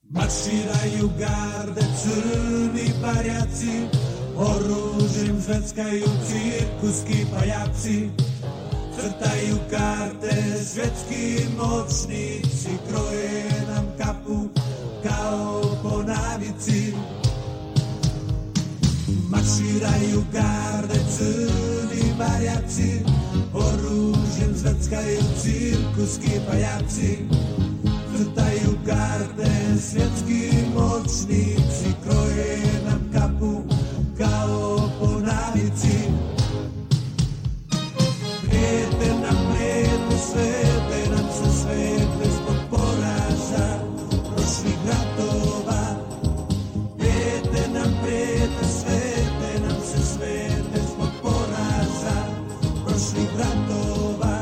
Marširaju garde, crni barjaci, oružjem zveckaju cirkuski pajaci. Crtaju karte, svjetski moćnici, kroje nam kapu kao po navici. Marširaju garde, crni barjaci, oružjem zveckaju cirkuski pajaci. Crtaju karte, svjetski moćnici, kroje nam kapu kao po navici. Prijete nam se svete zbog poraza prošlih ratova. Prijete nam se svete zbog poraza prošlih ratova.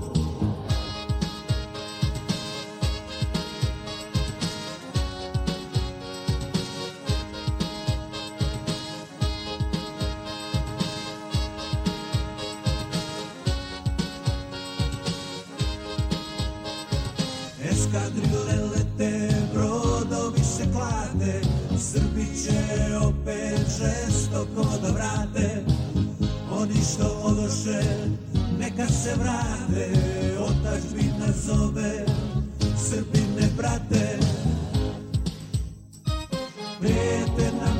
Eskadrile lete, brodovi se klade, Srbi će opet žestoko da vrate. Oni što odoše, neka se vrate, otadžbina zove, Srbine brate. Prijete nam